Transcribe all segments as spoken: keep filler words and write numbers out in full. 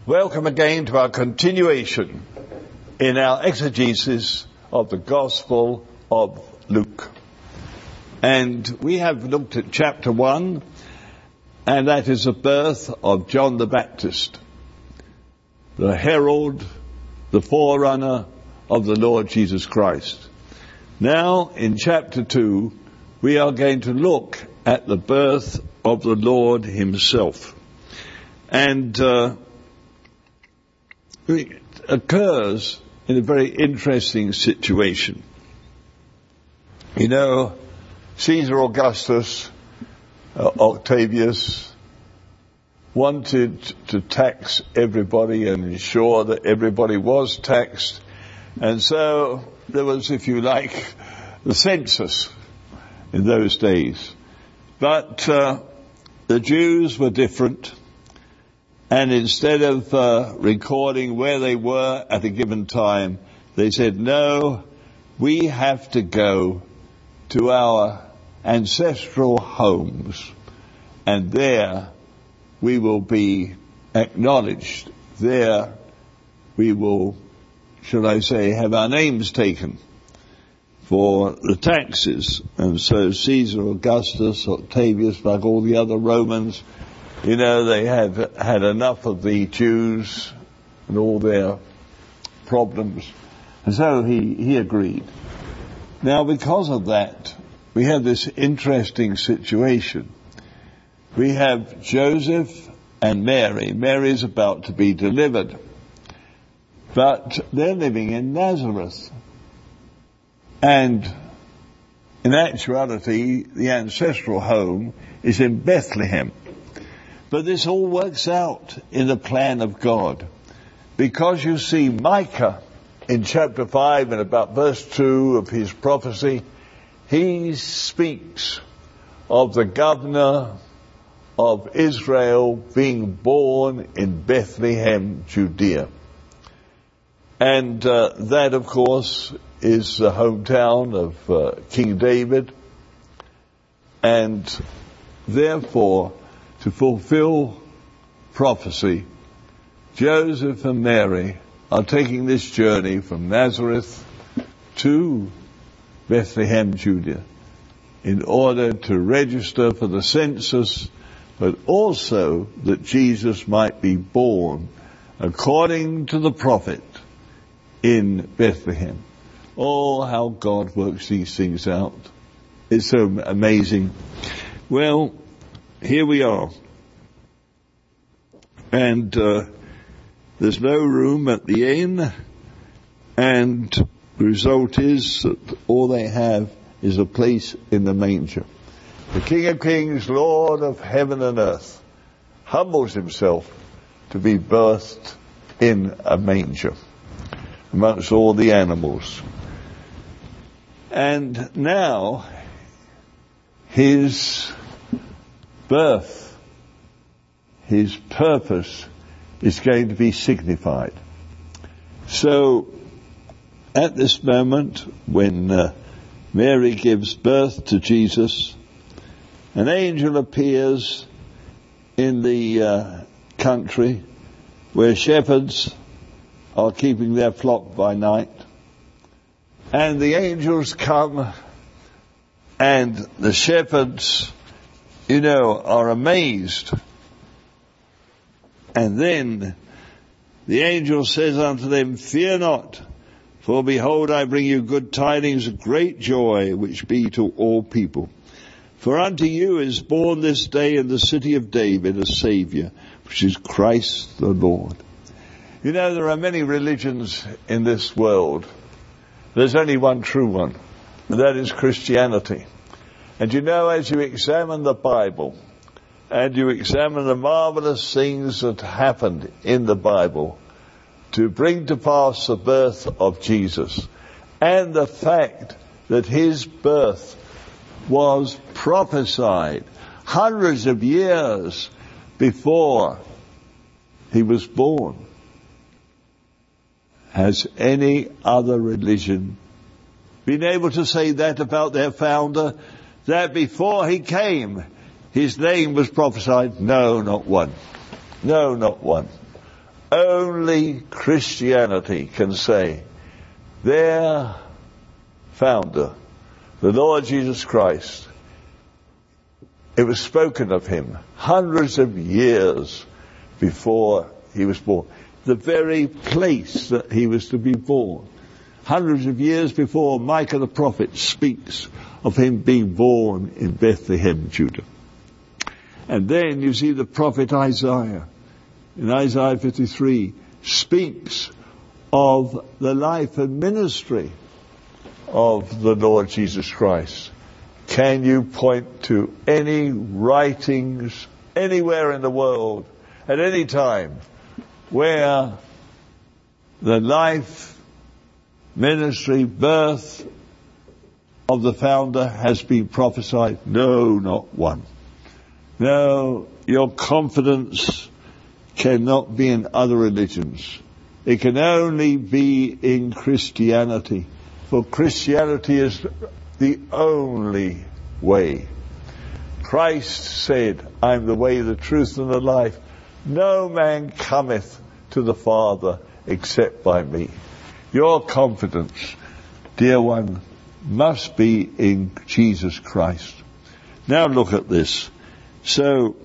Welcome again to our continuation in our exegesis of the Gospel of Luke. And we have looked at chapter one, and that is the birth of John the Baptist, the herald, the forerunner of the Lord Jesus Christ. Now, in chapter two, we are going to look at the birth of the Lord himself. And uh, it occurs in a very interesting situation. You know, Caesar Augustus, uh, Octavius, wanted to tax everybody and ensure that everybody was taxed. And so there was, if you like, the census in those days. But uh, the Jews were different. And instead of uh, recording where they were at a given time, they said, no, we have to go to our ancestral homes, and there we will be acknowledged. There we will, shall I say, have our names taken for the taxes. And so Caesar Augustus, Octavius, like all the other Romans, you know, they have had enough of the Jews and all their problems. And so he, he agreed. Now, because of that, we have this interesting situation. We have Joseph and Mary. Mary is about to be delivered. But they're living in Nazareth. And in actuality, the ancestral home is in Bethlehem. But this all works out in the plan of God. Because you see, Micah in chapter five and about verse two of his prophecy, he speaks of the governor of Israel being born in Bethlehem, Judea. And uh, that, of course, is the hometown of uh, King David. And therefore, to fulfill prophecy, Joseph and Mary are taking this journey from Nazareth to Bethlehem, Judea, in order to register for the census, but also that Jesus might be born according to the prophet in Bethlehem. Oh, how God works these things out. It's so amazing. Well, here we are. And uh, there's no room at the inn, and the result is that all they have is a place in the manger. The King of Kings, Lord of heaven and earth, humbles himself to be birthed in a manger amongst all the animals. And now his birth, his purpose is going to be signified. So at this moment when uh, Mary gives birth to Jesus, an angel appears in the uh, country where shepherds are keeping their flock by night. And the angels come, and the shepherds, you know, are amazed. And then the angel says unto them, fear not, for behold, I bring you good tidings of great joy, which be to all people. For unto you is born this day in the city of David a Saviour, which is Christ the Lord. You know, there are many religions in this world. There's only one true one, and that is Christianity. And you know, as you examine the Bible, and you examine the marvelous things that happened in the Bible to bring to pass the birth of Jesus, and the fact that his birth was prophesied hundreds of years before he was born. Has any other religion been able to say that about their founder, that before he came, his name was prophesied? No, not one. No, not one. Only Christianity can say their founder, the Lord Jesus Christ, it was spoken of him hundreds of years before he was born. The very place that he was to be born. Hundreds of years before Micah the prophet speaks of him being born in Bethlehem, Judah. And then you see the prophet Isaiah, in Isaiah fifty-three, speaks of the life and ministry of the Lord Jesus Christ. Can you point to any writings anywhere in the world at any time where the life, ministry, birth of the founder has been prophesied? No, not one. No, your confidence cannot be in other religions. It can only be in Christianity. For Christianity is the only way. Christ said, I am the way, the truth, and the life. No man cometh to the Father except by me. Your confidence, dear one, must be in Jesus Christ. Now look at this. So,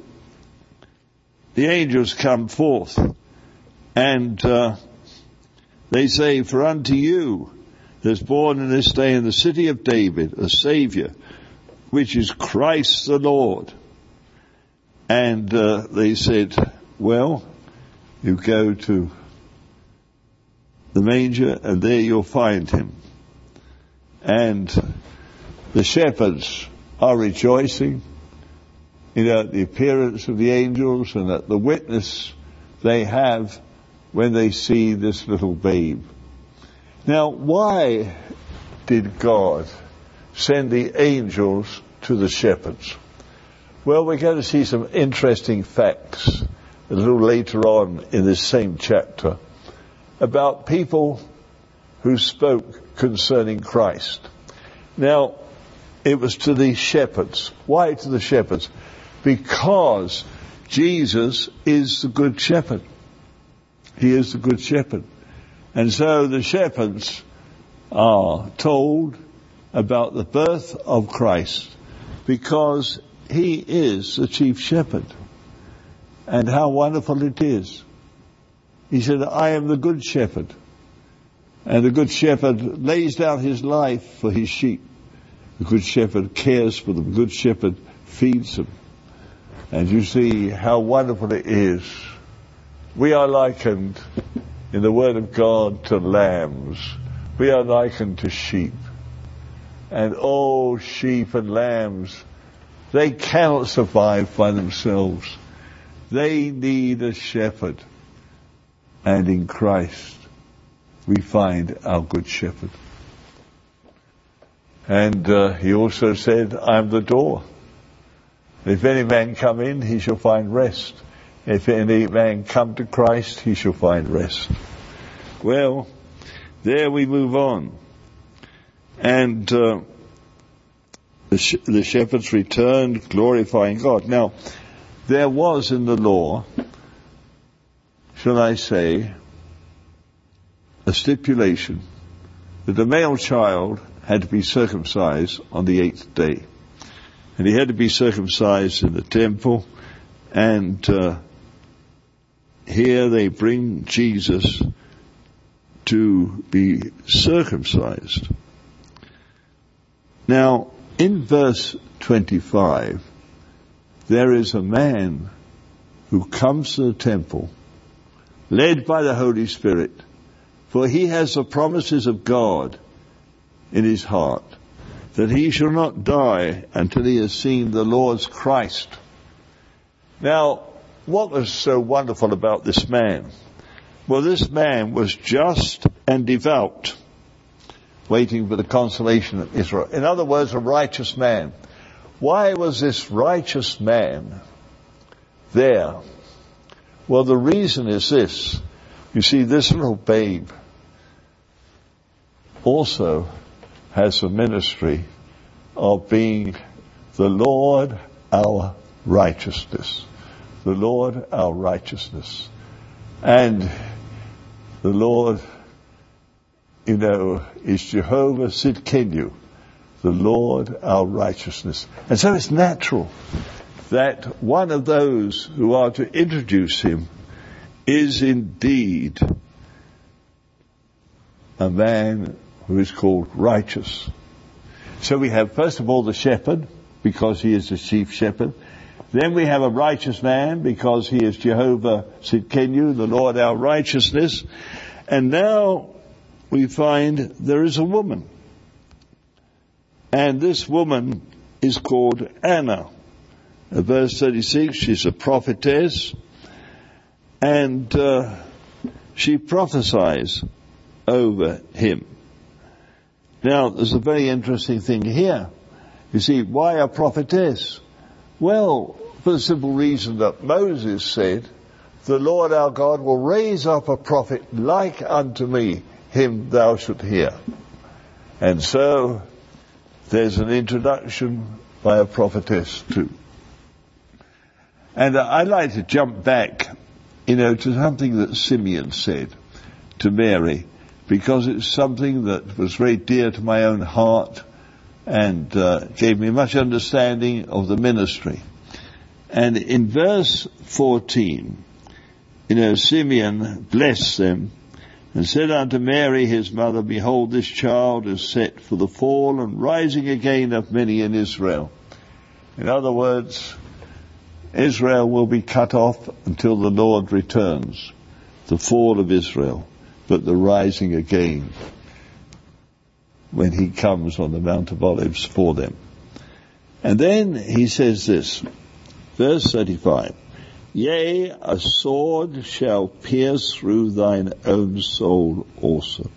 the angels come forth, and uh, they say, for unto you there's born in this day in the city of David a Saviour, which is Christ the Lord. And uh, they said, well, you go to the manger and there you'll find him. And the shepherds are rejoicing, you know, at the appearance of the angels and at the witness they have when they see this little babe. Now, why did God send the angels to the shepherds? Well, we're going to see some interesting facts a little later on in this same chapter about people who spoke concerning Christ. Now, it was to the shepherds. Why to the shepherds? Because Jesus is the good shepherd. He is the good shepherd. And so the shepherds are told about the birth of Christ because he is the chief shepherd. And how wonderful it is. He said, I am the good shepherd. And the good shepherd lays down his life for his sheep. The good shepherd cares for them. The good shepherd feeds them. And you see how wonderful it is. We are likened in the Word of God to lambs. We are likened to sheep. And all sheep and lambs, they cannot survive by themselves. They need a shepherd. And in Christ, we find our good shepherd. And uh, he also said, I am the door. If any man come in, he shall find rest. If any man come to Christ, he shall find rest. Well, there we move on. And uh, the, sh- the shepherds returned, glorifying God. Now, there was in the law, shall I say, a stipulation that the male child had to be circumcised on the eighth day. And he had to be circumcised in the temple. And uh, here they bring Jesus to be circumcised. Now, in verse twenty-five, there is a man who comes to the temple, led by the Holy Spirit, for he has the promises of God in his heart, that he shall not die until he has seen the Lord's Christ. Now, what was so wonderful about this man? Well, this man was just and devout, waiting for the consolation of Israel. In other words, a righteous man. Why was this righteous man there? Well, the reason is this. You see, this little babe also has the ministry of being the Lord our righteousness. The Lord our righteousness. And the Lord, you know, is Jehovah Sidkenu, the Lord our righteousness. And so it's natural that one of those who are to introduce him is indeed a man who is called righteous. So we have, first of all, the shepherd, because he is the chief shepherd. Then we have a righteous man, because he is Jehovah Sidkenu, the Lord our righteousness. And now we find there is a woman. And this woman is called Anna. In verse thirty-six, she's a prophetess. And uh, she prophesies over him. Now, there's a very interesting thing here. You see, why a prophetess? Well, for the simple reason that Moses said, the Lord our God will raise up a prophet like unto me, him thou shalt hear. And so, there's an introduction by a prophetess too. And I'd like to jump back, you know, to something that Simeon said to Mary, because it's something that was very dear to my own heart and uh, gave me much understanding of the ministry. And in verse fourteen, you know, Simeon blessed them and said unto Mary his mother, behold, this child is set for the fall and rising again of many in Israel. In other words, Israel will be cut off until the Lord returns. The fall of Israel, but the rising again when he comes on the Mount of Olives for them. And then he says this, verse thirty-five, yea, a sword shall pierce through thine own soul also.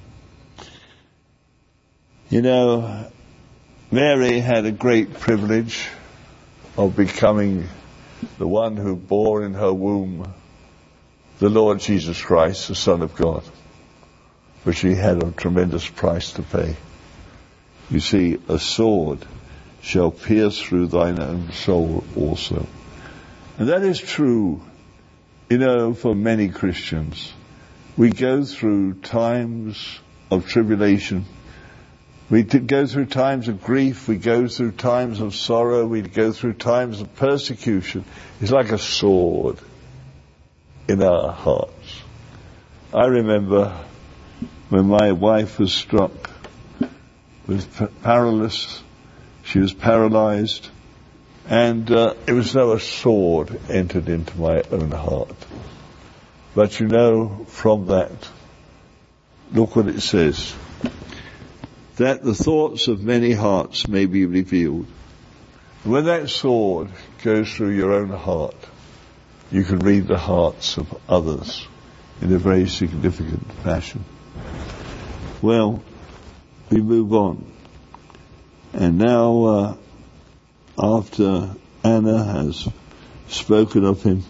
You know, Mary had a great privilege of becoming the one who bore in her womb the Lord Jesus Christ, the Son of God. But she had a tremendous price to pay. You see, a sword shall pierce through thine own soul also. And that is true, you know, for many Christians. We go through times of tribulation. We go through times of grief. We go through times of sorrow. We go through times of persecution. It's like a sword in our hearts. I remember when my wife was struck with paralysis. She was paralyzed. And uh, it was as though a sword entered into my own heart. But you know, from that, look what it says. That the thoughts of many hearts may be revealed. When that sword goes through your own heart, you can read the hearts of others in a very significant fashion. Well, we move on. And now, uh, after Anna has spoken of him,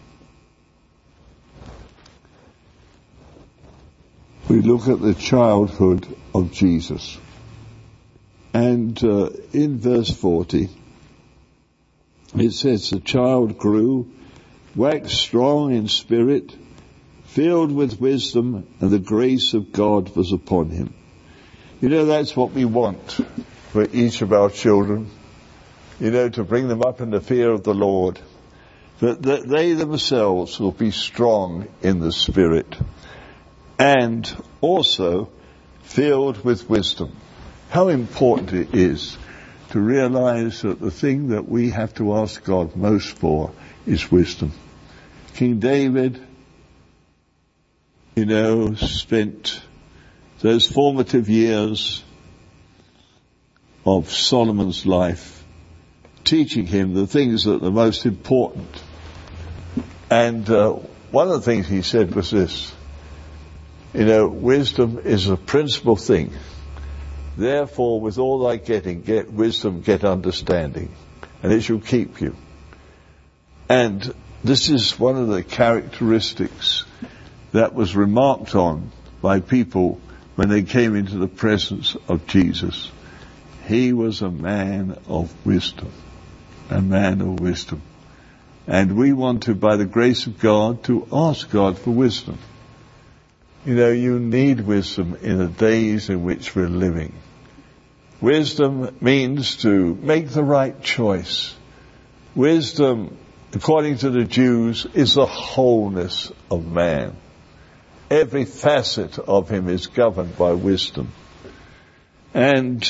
we look at the childhood of Jesus. And uh, in verse forty, it says, the child grew, waxed strong in spirit, filled with wisdom, and the grace of God was upon him. You know, that's what we want for each of our children. You know, to bring them up in the fear of the Lord. That, that they themselves will be strong in the Spirit. And also filled with wisdom. How important it is to realize that the thing that we have to ask God most for is wisdom. King David, you know, spent those formative years of Solomon's life teaching him the things that are most important. And uh, one of the things he said was this, you know, wisdom is a principal thing. Therefore, with all thy getting, get wisdom, get understanding, and it shall keep you. And this is one of the characteristics that was remarked on by people when they came into the presence of Jesus. He was a man of wisdom. A man of wisdom. And we want to, by the grace of God, to ask God for wisdom. You know, you need wisdom in the days in which we're living. Wisdom means to make the right choice. Wisdom, according to the Jews, is the wholeness of man. Every facet of him is governed by wisdom. And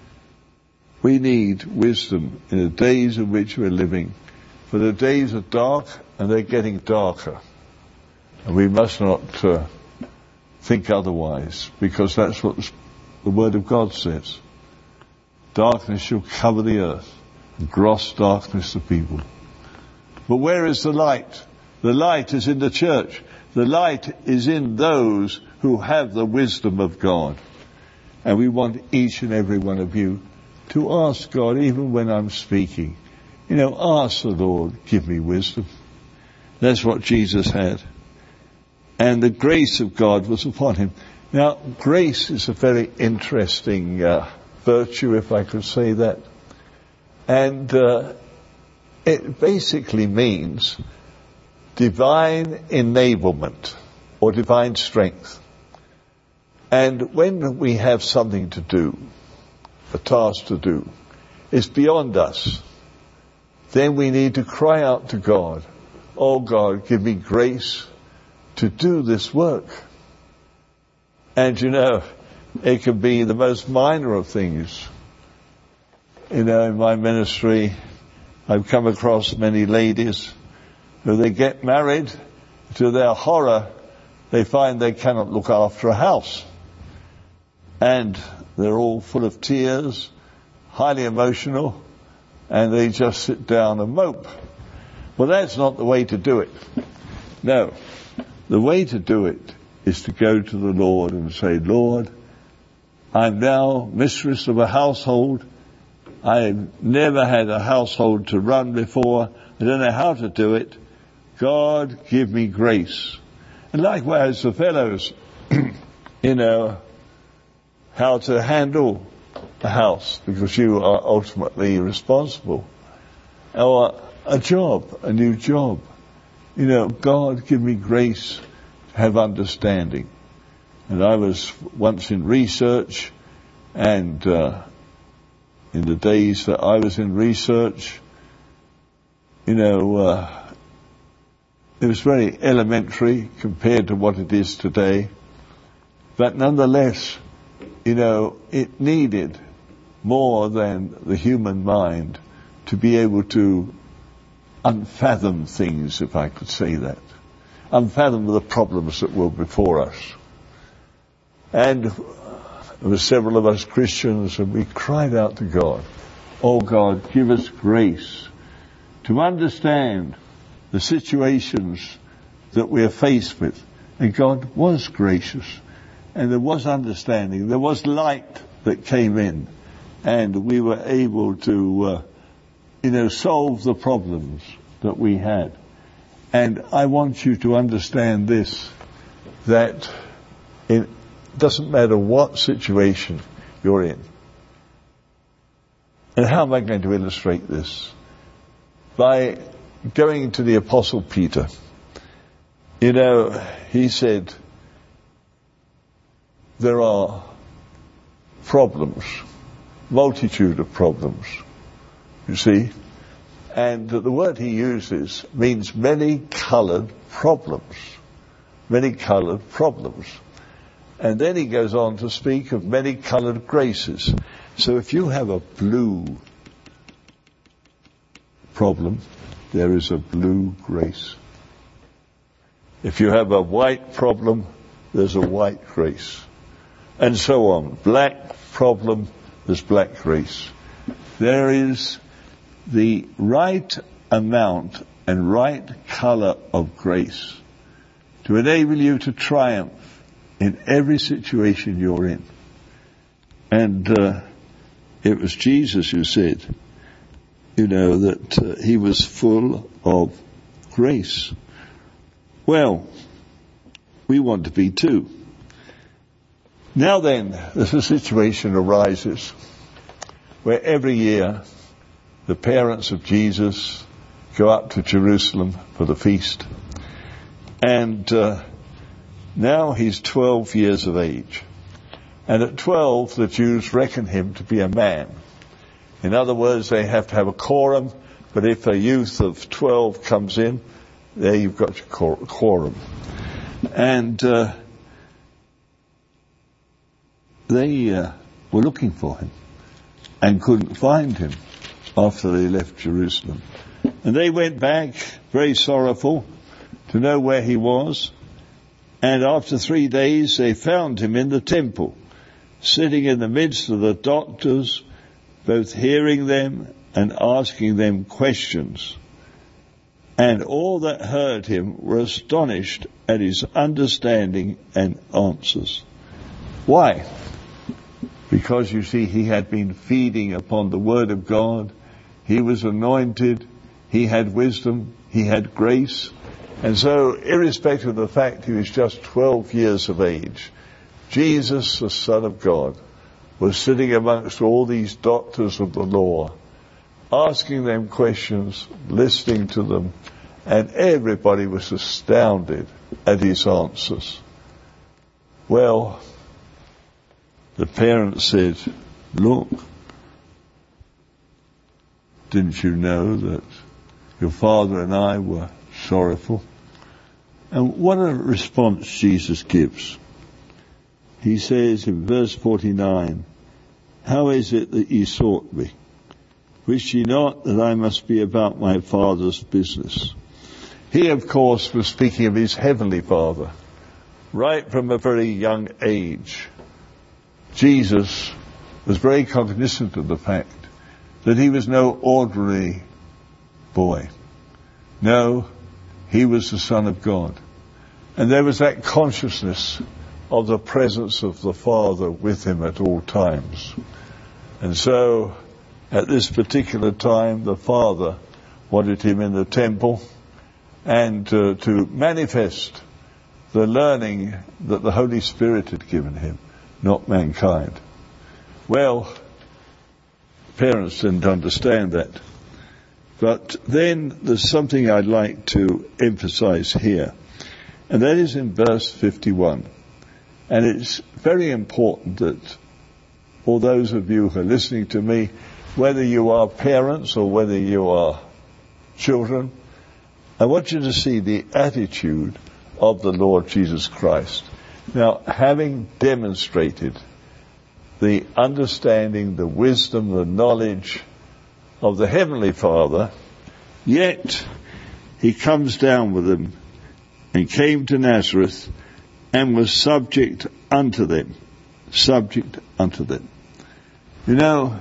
we need wisdom in the days in which we're living. For the days are dark and they're getting darker. And we must not uh, think otherwise, because that's what the Word of God says. Darkness shall cover the earth, and gross darkness the people. But where is the light? The light is in the church. The light is in those who have the wisdom of God. And we want each and every one of you to ask God, even when I'm speaking, you know, ask the Lord, give me wisdom. That's what Jesus had. And the grace of God was upon him. Now, grace is a very interesting uh, virtue, if I could say that. And uh, it basically means divine enablement or divine strength. And when we have something to do, a task to do, it's beyond us, then we need to cry out to God, oh God, give me grace to do this work. And you know, it can be the most minor of things. You know, in my ministry, I've come across many ladies who they get married, to their horror, they find they cannot look after a house. And they're all full of tears, highly emotional, and they just sit down and mope. Well, that's not the way to do it. No. The way to do it is to go to the Lord and say, Lord, I'm now mistress of a household. I've never had a household to run before. I don't know how to do it. God, give me grace. And likewise, the fellows, you know, how to handle a house, because you are ultimately responsible. Or a job, a new job. You know, God, give me grace to have understanding. And I was once in research, and uh, in the days that I was in research, you know, uh, it was very elementary compared to what it is today. But nonetheless, you know, it needed more than the human mind to be able to unfathom things, if I could say that. Unfathom the problems that were before us. And there were several of us Christians, and we cried out to God, oh God, give us grace to understand the situations that we're faced with. And God was gracious. And there was understanding. There was light that came in. And we were able to, uh, you know, solve the problems that we had. And I want you to understand this, that it doesn't matter what situation you're in. And how am I going to illustrate this? By going to the Apostle Peter. You know, he said, there are problems, multitude of problems, you see. And the word he uses means many-coloured problems. Many-coloured problems. And then he goes on to speak of many-coloured graces. So if you have a blue problem, there is a blue grace. If you have a white problem, there's a white grace. And so on. Black problem, there's black grace. There is the right amount and right colour of grace to enable you to triumph in every situation you're in. And uh, it was Jesus who said, you know, that uh, he was full of grace. Well, we want to be too. Now then, there's a situation arises where every year the parents of Jesus go up to Jerusalem for the feast. And uh, now he's twelve years of age. And at twelve, the Jews reckon him to be a man. In other words, they have to have a quorum, but if a youth of twelve comes in, there you've got your quorum. And uh, they uh, were looking for him and couldn't find him after they left Jerusalem. And they went back, very sorrowful, to know where he was. And after three days, they found him in the temple, sitting in the midst of the doctors, both hearing them and asking them questions. And all that heard him were astonished at his understanding and answers. Why? Because, you see, he had been feeding upon the Word of God. He was anointed. He had wisdom. He had grace. And so, irrespective of the fact he was just twelve years of age, Jesus, the Son of God, was sitting amongst all these doctors of the law, asking them questions, listening to them, and everybody was astounded at his answers. Well, the parents said, "Look, didn't you know that your father and I were sorrowful?" And what a response Jesus gives. He says in verse forty-nine, "How is it that ye sought me? Wist ye not that I must be about my Father's business?" He, of course, was speaking of his heavenly Father. Right from a very young age, Jesus was very cognizant of the fact that he was no ordinary boy. No, he was the Son of God. And there was that consciousness of the presence of the Father with him at all times. And so, at this particular time, the Father wanted him in the temple and uh, to manifest the learning that the Holy Spirit had given him, not mankind. Well, parents didn't understand that. But then there's something I'd like to emphasize here, and that is in verse fifty-one. And it's very important that all those of you who are listening to me, whether you are parents or whether you are children, I want you to see the attitude of the Lord Jesus Christ. Now, having demonstrated the understanding, the wisdom, the knowledge of the Heavenly Father, yet he comes down with them and came to Nazareth and was subject unto them. Subject unto them. You know,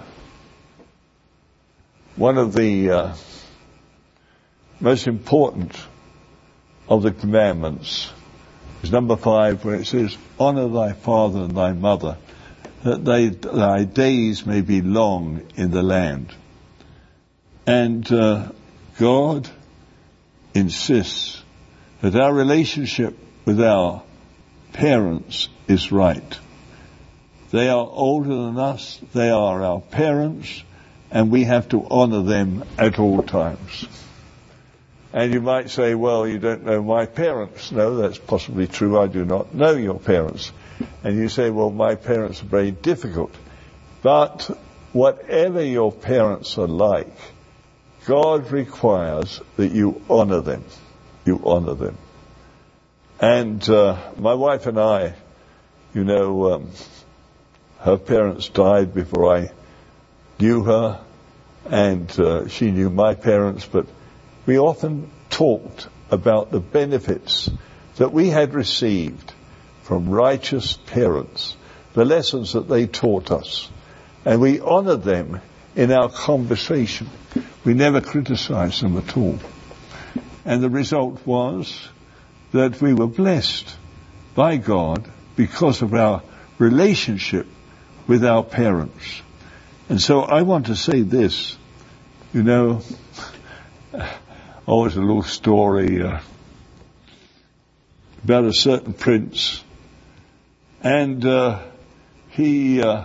one of the uh, most important of the commandments is number five, where it says, "Honor thy father and thy mother, that they, thy days may be long in the land." And uh, God insists that our relationship with our parents is right. They are older than us, they are our parents, and we have to honor them at all times. And you might say, well, you don't know my parents. No, that's possibly true. I do not know your parents. And you say, well, my parents are very difficult. But whatever your parents are like, God requires that you honor them. You honor them. And uh, my wife and I, you know, um, her parents died before I knew her, and uh, she knew my parents, but we often talked about the benefits that we had received from righteous parents, the lessons that they taught us. And we honored them in our conversation. We never criticized them at all. And the result was that we were blessed by God because of our relationship with our parents. And so I want to say this, you know, always a little story uh, about a certain prince, and uh, he, uh,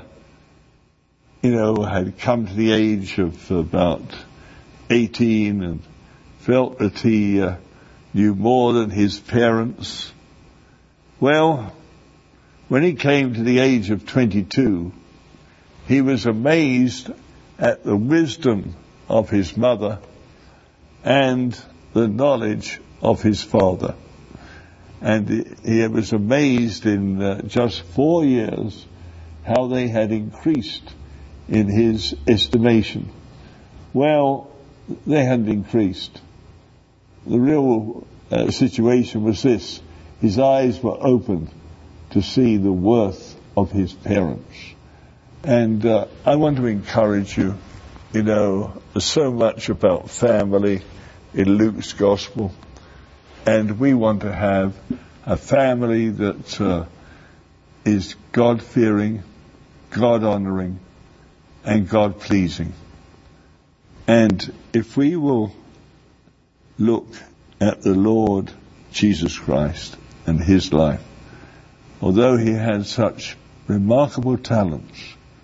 you know, had come to the age of about eighteen and felt that he uh, knew more than his parents. Well, when he came to the age of twenty-two, he was amazed at the wisdom of his mother and the knowledge of his father. And he was amazed in uh, just four years how they had increased in his estimation. Well, they hadn't increased. The real uh, situation was this: his eyes were opened to see the worth of his parents. And uh, I want to encourage you, you know, there's so much about family in Luke's gospel, and we want to have a family that uh, is God-fearing, God-honoring, and God-pleasing. And if we will look at the Lord Jesus Christ and his life, although he had such remarkable talents,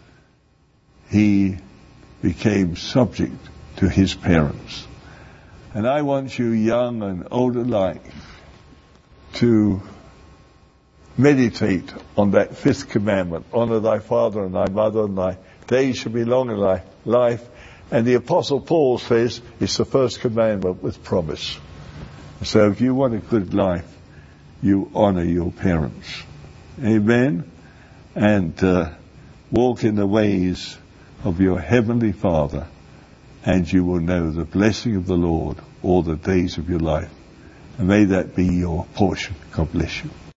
he became subject to his parents. And I want you, young and old alike, to meditate on that fifth commandment: honor thy father and thy mother, and thy days shall be long in thy life. And the Apostle Paul says it's the first commandment with promise. So if you want a good life, you honor your parents. Amen? And uh, walk in the ways of your heavenly Father, and you will know the blessing of the Lord all the days of your life. And may that be your portion. God bless you.